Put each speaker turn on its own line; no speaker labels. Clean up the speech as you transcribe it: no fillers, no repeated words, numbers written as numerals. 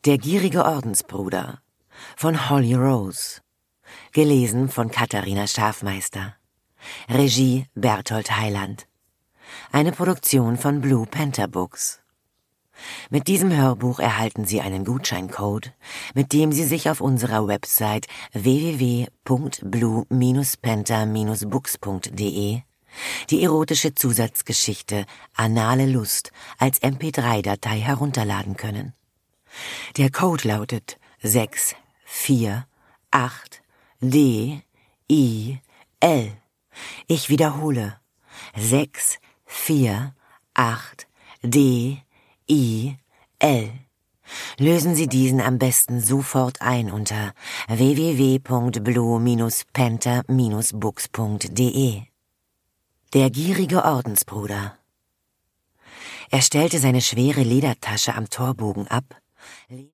Der gierige Ordensbruder von Holly Rose. Gelesen von Katharina Schafmeister. Regie Berthold Heiland. Eine Produktion von Blue Panther Books. Mit diesem Hörbuch erhalten Sie einen Gutscheincode, mit dem Sie sich auf unserer Website www.blue-panther-books.de die erotische Zusatzgeschichte Anale Lust als MP3-Datei herunterladen können. Der Code lautet 648DIL. Ich wiederhole: 648DIL. Lösen Sie diesen am besten sofort ein unter www.blue-panther-books.de. Der gierige Ordensbruder. Er stellte seine schwere Ledertasche am Torbogen ab,